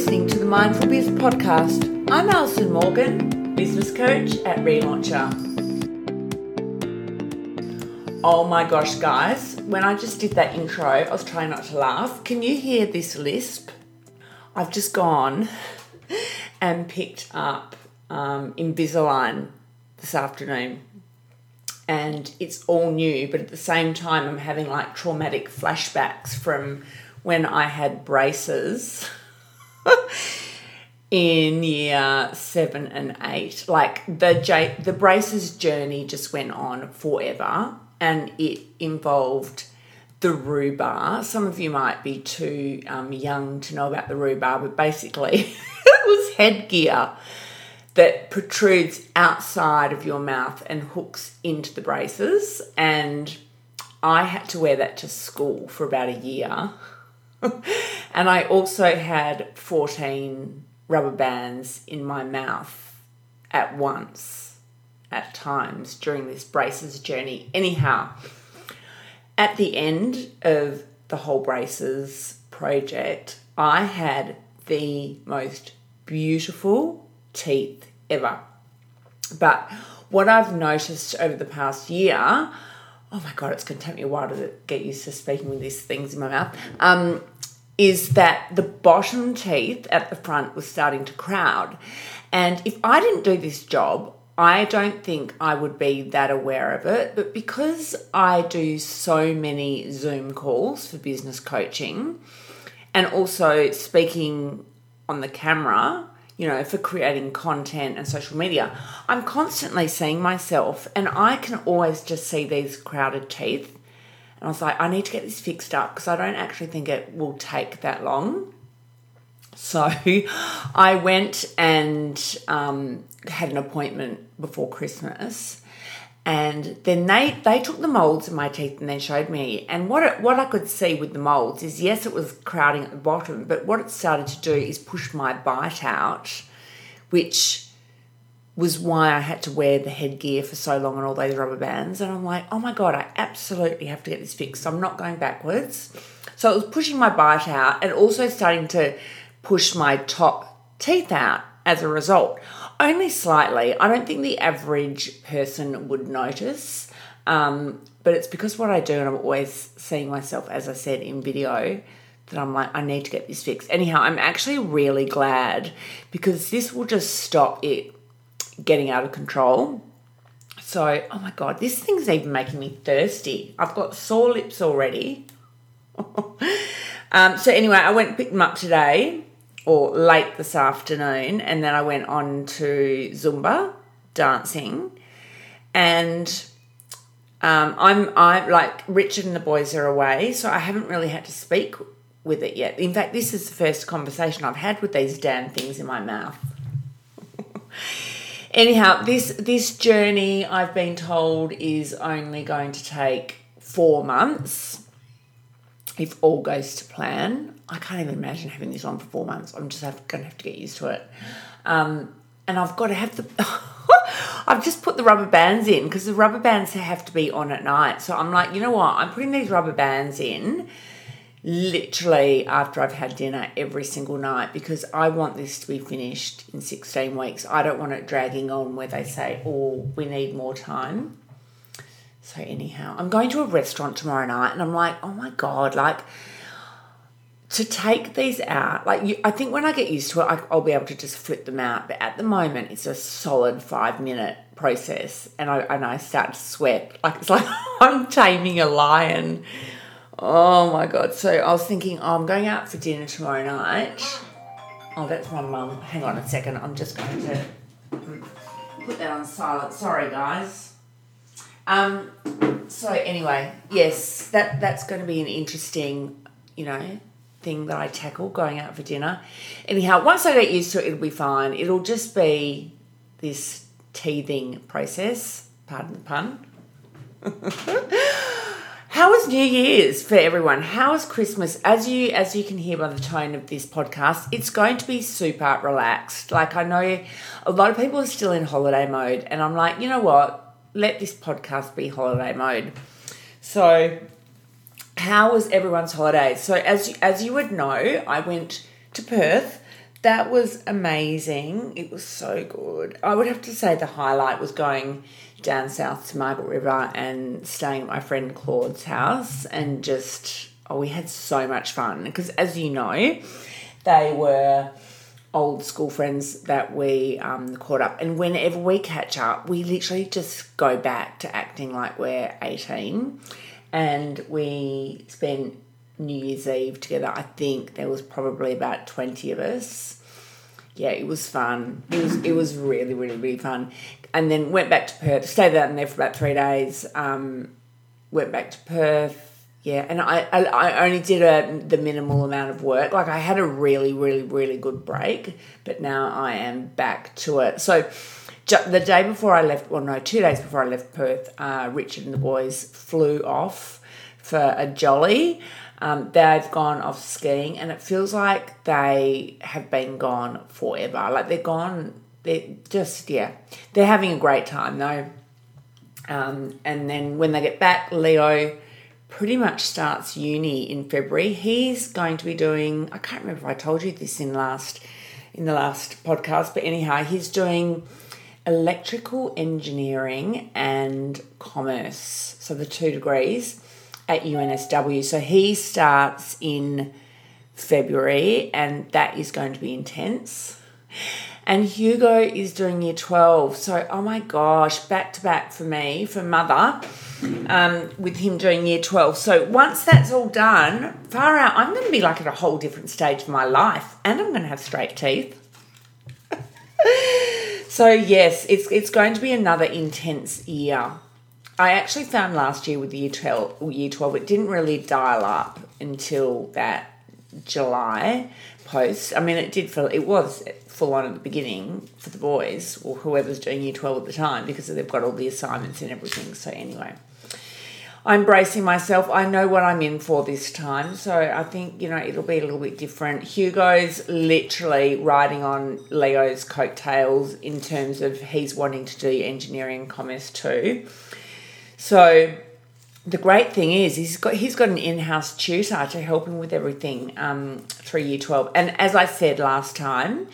listening to the Mindful Biz podcast. I'm Alison Morgan, business coach at Relauncher. Oh my gosh, guys, when I just did that intro, I was trying not to laugh. Can you hear this lisp? I've just gone and picked up Invisalign this afternoon. And it's all new, but at the same time, I'm having like traumatic flashbacks from when I had braces in year 7 and 8. Like the braces journey just went on forever, and it involved the rhubarb. Some of you might be too young to know about the rhubarb, but basically it was headgear that protrudes outside of your mouth and hooks into the braces. And I had to wear that to school for about a year. And I also had 14 rubber bands in my mouth at once, at times, during this braces journey. Anyhow, at the end of the whole braces project, I had the most beautiful teeth ever. But what I've noticed over the past year, oh my God, it's going to take me a while to get used to speaking with these things in my mouth, is that the bottom teeth at the front was starting to crowd. And if I didn't do this job, I don't think I would be that aware of it. But because I do so many Zoom calls for business coaching and also speaking on the camera, you know, for creating content and social media, I'm constantly seeing myself, and I can always just see these crowded teeth. And I was like, I need to get this fixed up because I don't actually think it will take that long. So I went and had an appointment before Christmas, and then they took the molds of my teeth and then showed me. And what I could see with the molds is, yes, it was crowding at the bottom, but what it started to do is push my bite out, which was why I had to wear the headgear for so long and all those rubber bands. And I'm like, oh my God, I absolutely have to get this fixed. I'm not going backwards. So it was pushing my bite out and also starting to push my top teeth out as a result. Only slightly. I don't think the average person would notice, but it's because what I do, and I'm always seeing myself, as I said, in video, that I'm like, I need to get this fixed. Anyhow, I'm actually really glad because this will just stop it getting out of control. So, oh my God, this thing's even making me thirsty. I've got sore lips already. So anyway, I went and picked them up today, or late this afternoon, and then I went on to Zumba dancing, and I'm like, Richard and the boys are away, so I haven't really had to speak with it yet. In fact, this is the first conversation I've had with these damn things in my mouth. Anyhow, this journey, I've been told, is only going to take 4 months if all goes to plan. I can't even imagine having this on for 4 months. I'm just going to have to get used to it. And I've got to have I've just put the rubber bands in because the rubber bands have to be on at night. So I'm like, you know what? I'm putting these rubber bands in literally after I've had dinner every single night because I want this to be finished in 16 weeks. I don't want it dragging on where they say, oh, we need more time. So anyhow, I'm going to a restaurant tomorrow night and I'm like, oh my God, like to take these out, like I think when I get used to it, I'll be able to just flip them out. But at the moment, it's a solid 5-minute process and I start to sweat. Like it's like I'm taming a lion. Oh my God. So I was thinking, I'm going out for dinner tomorrow night. Oh, that's my mum. Hang on a second. I'm just going to put that on silent. Sorry, guys. So anyway, yes, that's going to be an interesting, thing that I tackle going out for dinner. Anyhow, once I get used to it, it'll be fine. It'll just be this teething process. Pardon the pun. How was New Year's for everyone? How was Christmas? As you can hear by the tone of this podcast, it's going to be super relaxed. Like I know a lot of people are still in holiday mode and I'm like, you know what? Let this podcast be holiday mode. So how was everyone's holiday? So as you would know, I went to Perth that was amazing. It was so good. I would have to say the highlight was going down south to Margaret River and staying at my friend Claude's house, and just, we had so much fun because, as you know, they were old school friends that we caught up, and whenever we catch up, we literally just go back to acting like we're 18, and we spent New Year's Eve together. I think there was probably about 20 of us. Yeah, it was fun. It was really, really, really fun. And then went back to Perth, stayed out in there for about 3 days, went back to Perth, yeah, and I only did the minimal amount of work. Like, I had a really, really, really good break, but now I am back to it. So the day before I left, 2 days before I left Perth, Richard and the boys flew off for a jolly. They've gone off skiing, and it feels like they have been gone forever. Like, they're just, yeah, they're having a great time though. And then when they get back, Leo pretty much starts uni in February. He's going to be doing, I can't remember if I told you this in the last podcast, but anyhow, he's doing electrical engineering and commerce, so the 2 degrees at UNSW. So he starts in February, and that is going to be intense. And Hugo is doing year 12. So, oh my gosh, back to back for me, for mother, with him doing year 12. So once that's all done, far out, I'm going to be like at a whole different stage of my life, and I'm going to have straight teeth. So yes, it's going to be another intense year. I actually found last year with year 12, it didn't really dial up until that July post. I mean, it was full on at the beginning for the boys, or whoever's doing year 12 at the time, because they've got all the assignments and everything. So anyway, I'm bracing myself. I know what I'm in for this time. So I think, it'll be a little bit different. Hugo's literally riding on Leo's coattails in terms of he's wanting to do engineering and commerce too. So the great thing is he's got an in-house tutor to help him with everything through year 12. And as I said last time,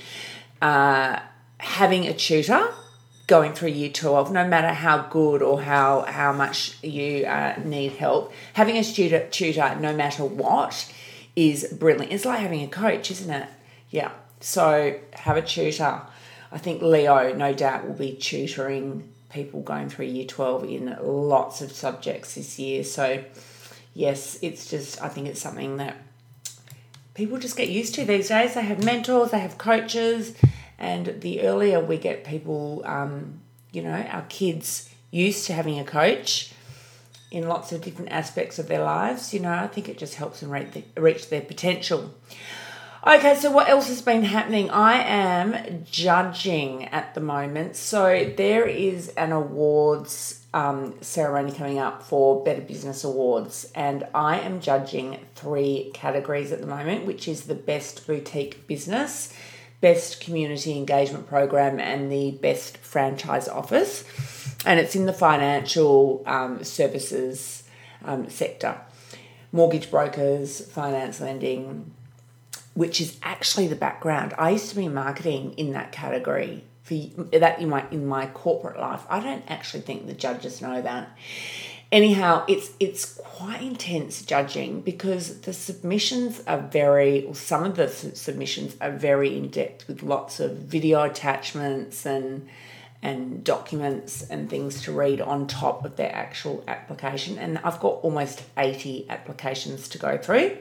having a tutor going through year 12, no matter how good or how much you need help, having a tutor no matter what is brilliant. It's like having a coach, isn't it? Yeah. So have a tutor. I think Leo, no doubt, will be tutoring people going through year 12 in lots of subjects this year. So yes, I think it's something that people just get used to these days. They have mentors, they have coaches, and the earlier we get people, our kids used to having a coach in lots of different aspects of their lives, I think it just helps them reach their potential. Okay, so what else has been happening? I am judging at the moment. So there is an awards ceremony coming up for Better Business Awards, and I am judging 3 categories at the moment, which is the Best Boutique Business, Best Community Engagement Program, and the Best Franchise Office. And it's in the financial services sector. Mortgage brokers, finance lending, which is actually the background. I used to be in marketing in that category for that in my corporate life. I don't actually think the judges know that. Anyhow, it's quite intense judging because the submissions are some of the submissions are very in-depth with lots of video attachments and documents and things to read on top of their actual application. And I've got almost 80 applications to go through,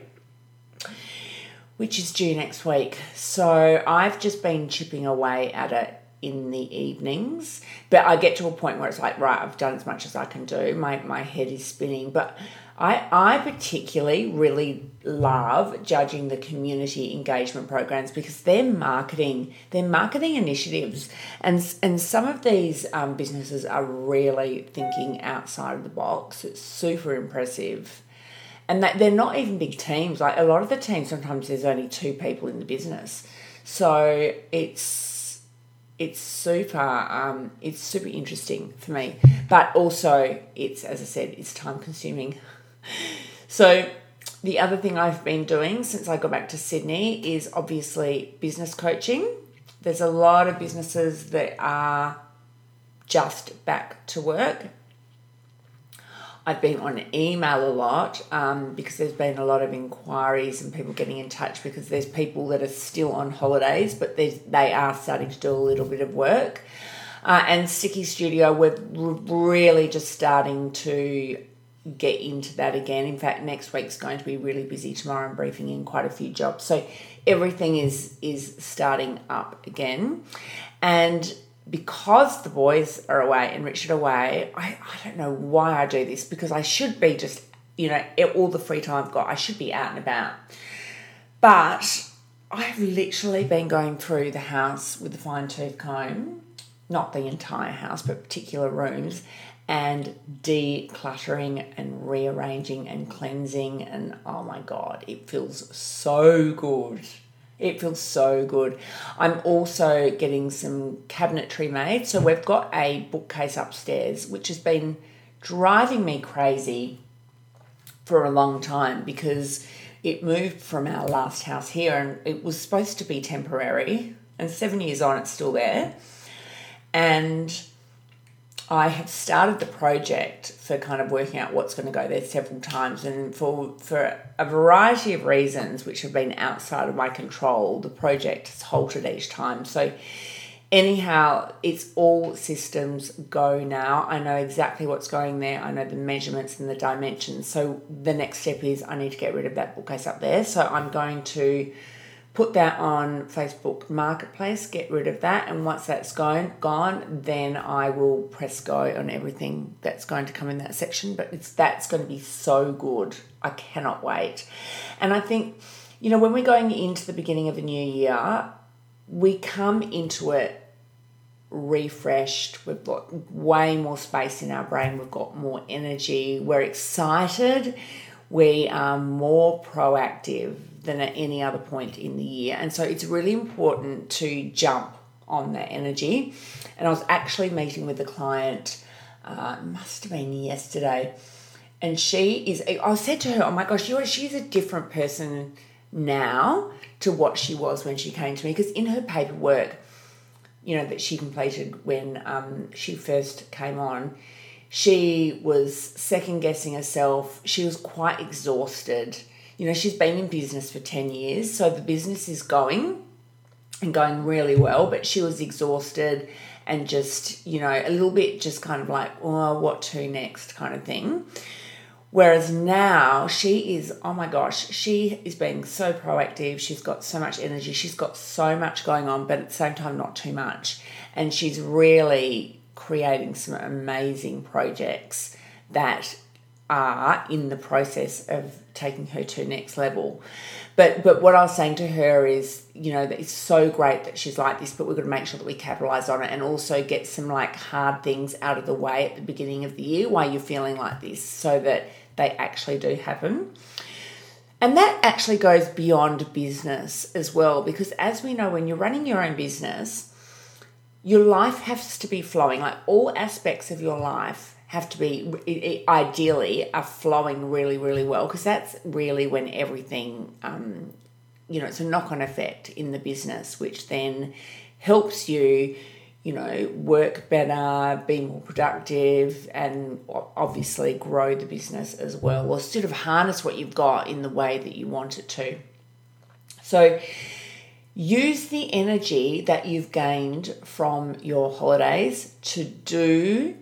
which is due next week. So I've just been chipping away at it in the evenings, but I get to a point where it's like, right, I've done as much as I can do. My head is spinning, but I particularly really love judging the community engagement programs because they're marketing initiatives, and some of these businesses are really thinking outside of the box. It's super impressive. And they're not even big teams. Like a lot of the teams, sometimes there's only 2 people in the business. So it's super interesting for me. But also, as I said, it's time consuming. So The other thing I've been doing since I got back to Sydney is obviously business coaching. There's a lot of businesses that are just back to work. I've been on email a lot because there's been a lot of inquiries and people getting in touch because there's people that are still on holidays, but they are starting to do a little bit of work. And Sticky Studio, we're really just starting to get into that again. In fact, next week's going to be really busy. Tomorrow I'm briefing in quite a few jobs. So everything is starting up again. And because the boys are away and Richard away, I don't know why I do this, because I should be just, all the free time I've got, I should be out and about. But I've literally been going through the house with a fine-tooth comb, not the entire house, but particular rooms, and decluttering and rearranging and cleansing. And oh my God, it feels so good. It feels so good. I'm also getting some cabinetry made. So we've got a bookcase upstairs, which has been driving me crazy for a long time because it moved from our last house here and it was supposed to be temporary. And 7 years on, it's still there. And I have started the project for kind of working out what's going to go there several times, and for a variety of reasons which have been outside of my control, the project has halted each time. So anyhow, it's all systems go now. I know exactly what's going there. I know the measurements and the dimensions. So the next step is I need to get rid of that bookcase up there. So I'm going to put that on Facebook Marketplace, get rid of that, and once that's gone, then I will press go on everything that's going to come in that section. But that's going to be so good. I cannot wait. And I think, when we're going into the beginning of a new year, we come into it refreshed. We've got way more space in our brain. We've got more energy. We're excited. We are more proactive than at any other point in the year. And so it's really important to jump on that energy. And I was actually meeting with a client, must have been yesterday, and I said to her, oh my gosh, she's a different person now to what she was when she came to me, because in her paperwork, that she completed when she first came on, she was second-guessing herself. She was quite exhausted. She's been in business for 10 years, so the business is going really well, but she was exhausted and just, a little bit just kind of like, oh, what to next kind of thing. Whereas now she is, oh my gosh, she is being so proactive. She's got so much energy. She's got so much going on, but at the same time, not too much. And she's really creating some amazing projects that are in the process of taking her to next level. But what I was saying to her is, that it's so great that she's like this, but we've got to make sure that we capitalise on it and also get some hard things out of the way at the beginning of the year while you're feeling like this, so that they actually do happen. And that actually goes beyond business as well, because as we know, when you're running your own business, your life has to be flowing. All aspects of your life have to be, ideally, are flowing really, really well, because that's really when everything, it's a knock-on effect in the business, which then helps you, work better, be more productive, and obviously grow the business as well, or sort of harness what you've got in the way that you want it to. So use the energy that you've gained from your holidays to do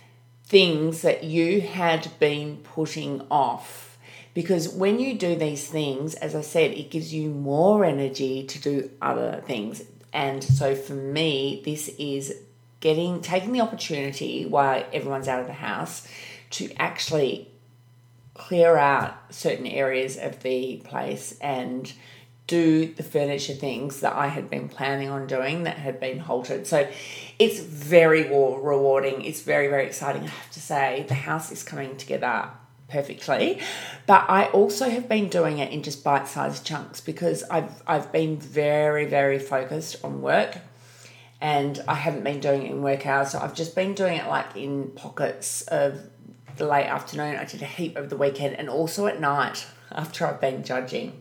things that you had been putting off. Because when you do these things, as I said, it gives you more energy to do other things. And so for me, this is taking the opportunity while everyone's out of the house to actually clear out certain areas of the place and do the furniture things that I had been planning on doing that had been halted. So it's very rewarding. It's very, very exciting. I have to say, the house is coming together perfectly, but I also have been doing it in just bite-sized chunks because I've been very, very focused on work, and I haven't been doing it in work hours. So I've just been doing it in pockets of the late afternoon. I did a heap over the weekend and also at night after I've been judging.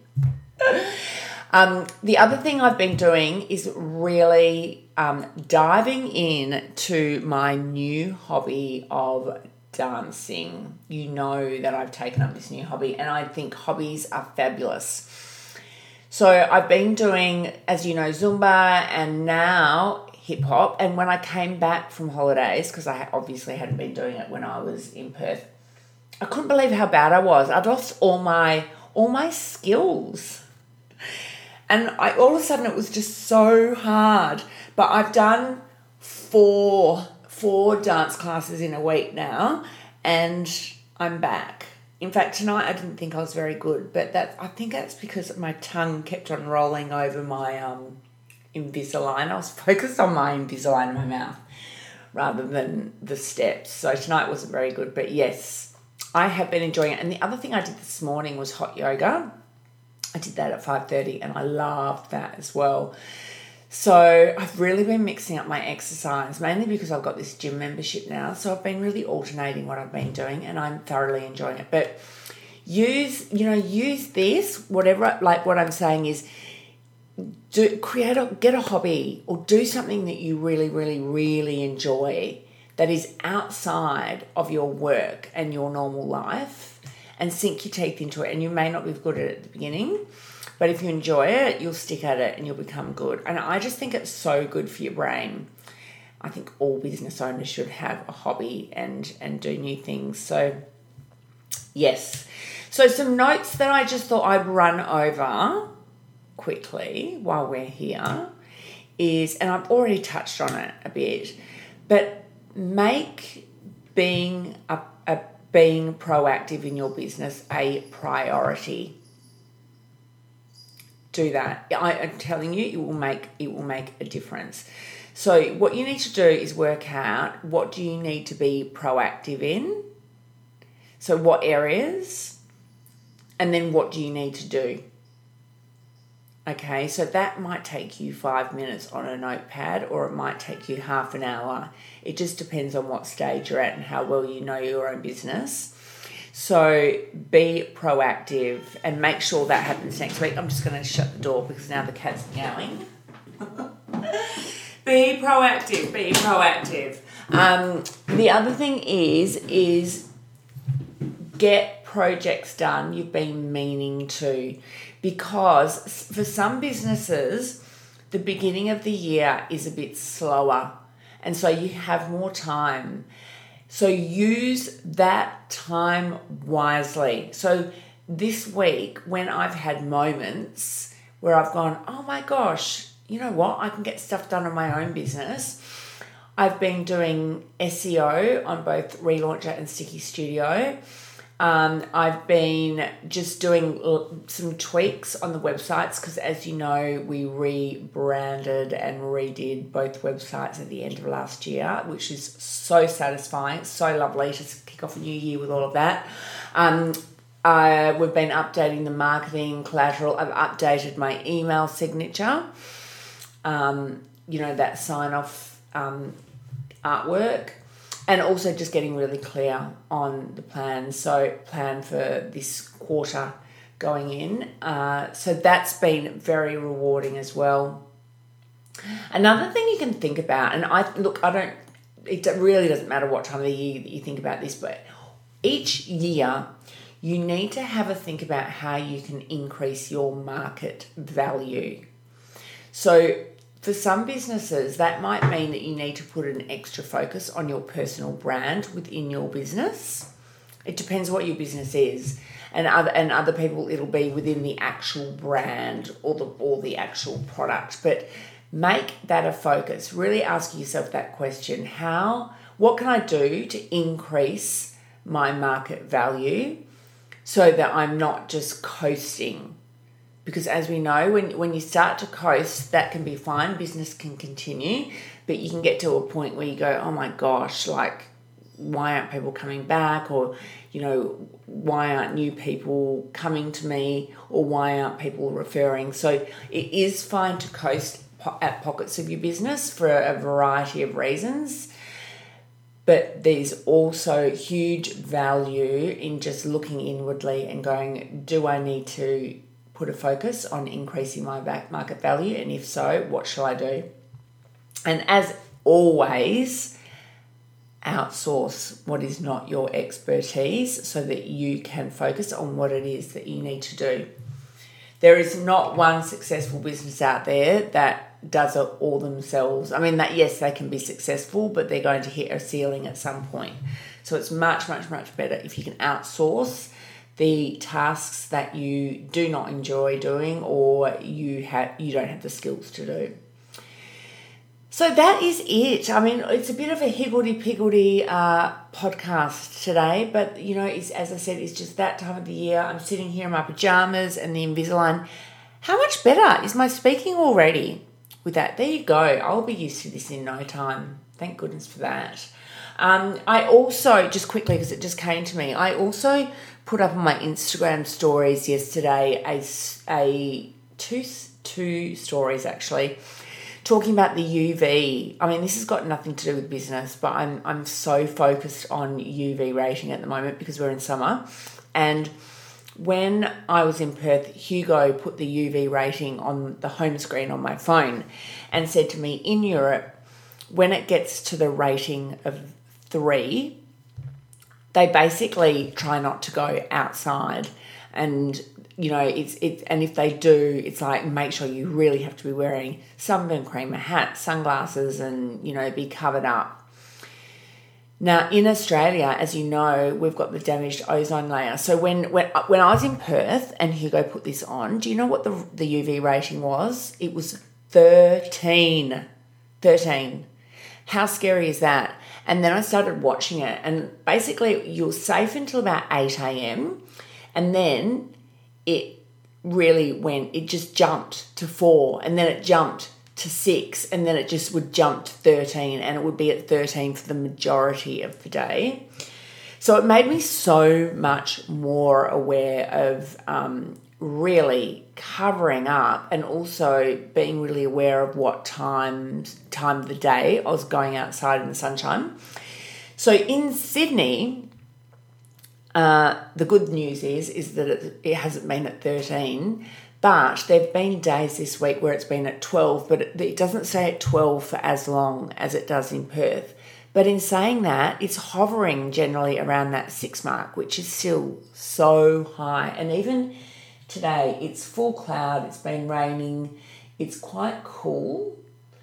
The other thing I've been doing is really diving into my new hobby of dancing. You know that I've taken up this new hobby and I think hobbies are fabulous. So I've been doing, as you know, Zumba and now hip hop. And when I came back from holidays, because I obviously hadn't been doing it when I was in Perth, I couldn't believe how bad I was. I'd lost all my skills. And all of a sudden it was just so hard. But I've done four dance classes in a week now and I'm back. In fact, tonight I didn't think I was very good, but I think that's because my tongue kept on rolling over my Invisalign. I was focused on my Invisalign in my mouth rather than the steps. So tonight wasn't very good, but yes, I have been enjoying it. And the other thing I did this morning was hot yoga. I did that at 5:30 and I loved that as well. So I've really been mixing up my exercise, mainly because I've got this gym membership now. So I've been really alternating what I've been doing and I'm thoroughly enjoying it. But use this, whatever, like what I'm saying is get a hobby or do something that you really, really, really enjoy that is outside of your work and your normal life and sink your teeth into it. And you may not be good at it at the beginning, but if you enjoy it, you'll stick at it and you'll become good. And I just think it's so good for your brain. I think all business owners should have a hobby and do new things. So, yes. So some notes that I just thought I'd run over quickly while we're here is, and I've already touched on it a bit, but make being proactive in your business a priority. Do that. I'm telling you, it will make a difference. So what you need to do is work out what do you need to be proactive in. So what areas, and then what do you need to do? Okay, so that might take you 5 minutes on a notepad or it might take you half an hour. It just depends on what stage you're at and how well you know your own business. So be proactive and make sure that happens next week. I'm just going to shut the door because now the cat's meowing. Be proactive. The other thing is get projects done you've been meaning to, because for some businesses, the beginning of the year is a bit slower and so you have more time. So use that time wisely. So this week, when I've had moments where I've gone, oh my gosh, you know what? I can get stuff done on my own business. I've been doing SEO on both Relauncher and Sticky Studio. I've been just doing some tweaks on the websites because, as you know, we rebranded and redid both websites at the end of last year, which is so satisfying, so lovely to kick off a new year with all of that. We've been updating the marketing collateral. I've updated my email signature, that sign-off artwork. And also just getting really clear on the plan. So plan for this quarter going in. So that's been very rewarding as well. Another thing you can think about, and it really doesn't matter what time of the year that you think about this, but each year you need to have a think about how you can increase your market value. So for some businesses, that might mean that you need to put an extra focus on your personal brand within your business. It depends what your business is. And other people, it'll be within the actual brand or the actual product. But make that a focus. Really ask yourself that question. What can I do to increase my market value so that I'm not just coasting? Because as we know, when you start to coast, that can be fine. Business can continue, but you can get to a point where you go, oh my gosh, like, why aren't people coming back? Or, why aren't new people coming to me? Or why aren't people referring? So it is fine to coast at pockets of your business for a variety of reasons. But there's also huge value in just looking inwardly and going, do I need to put a focus on increasing my market value? And if so, what shall I do? And as always, outsource what is not your expertise so that you can focus on what it is that you need to do. There is not one successful business out there that does it all themselves. I mean, that yes, they can be successful, but they're going to hit a ceiling at some point. So it's much, much, much better if you can outsource the tasks that you do not enjoy doing or you don't have the skills to do. So that is it. I mean, it's a bit of a higgledy-piggledy podcast today, but, you know, as I said, it's just that time of the year. I'm sitting here in my pajamas and the Invisalign. How much better is my speaking already with that? There you go. I'll be used to this in no time. Thank goodness for that. I also, just quickly, because it just came to me, I also put up on my Instagram stories yesterday two stories actually, talking about the UV. I mean, this has got nothing to do with business, but I'm so focused on UV rating at the moment because we're in summer. And when I was in Perth, Hugo put the UV rating on the home screen on my phone and said to me, in Europe, when it gets to the rating of 3, they basically try not to go outside. And you know, and if they do, it's like, make sure you really have to be wearing sunburn cream, a hat, sunglasses, and, you know, be covered up. Now, in Australia, as you know, we've got the damaged ozone layer. So when I was in Perth and Hugo put this on, do you know what the UV rating was? It was 13. 13. How scary is that? And then I started watching it, and basically you're safe until about 8 a.m. and then it just jumped to 4, and then it jumped to 6, and then it just would jump to 13, and it would be at 13 for the majority of the day. So it made me so much more aware of really covering up, and also being really aware of what time of the day I was going outside in the sunshine. So in Sydney, the good news is that it hasn't been at 13, but there have been days this week where it's been at 12, but it doesn't stay at 12 for as long as it does in Perth. But in saying that, it's hovering generally around that 6 mark, which is still so high. And even today, it's full cloud, it's been raining, it's quite cool.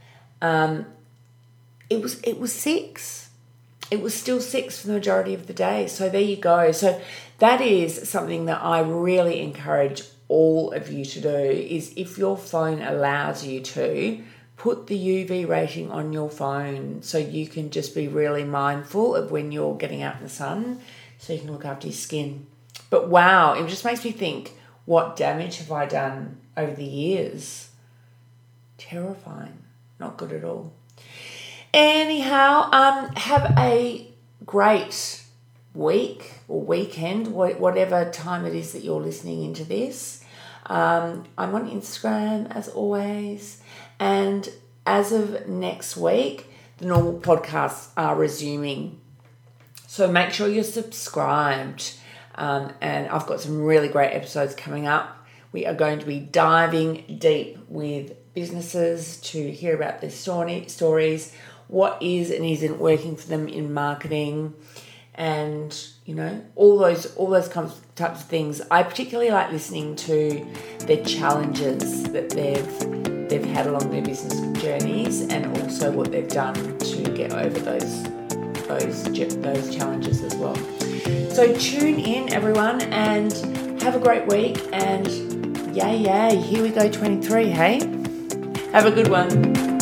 It was 6. It was still 6 for the majority of the day. So there you go. So that is something that I really encourage all of you to do, is if your phone allows you to, put the UV rating on your phone so you can just be really mindful of when you're getting out in the sun so you can look after your skin. But wow, it just makes me think, what damage have I done over the years? Terrifying. Not good at all. Anyhow, have a great week or weekend, whatever time it is that you're listening into this. I'm on Instagram as always, and as of next week, the normal podcasts are resuming. So make sure you're subscribed, and I've got some really great episodes coming up. We are going to be diving deep with businesses to hear about their stories, what is and isn't working for them in marketing, and, you know, all those types of things. I particularly like listening to their challenges that they've had along their business journeys, and also what they've done to get over those challenges as well. So tune in, everyone, and have a great week. And yay, here we go, 23, hey? Have a good one.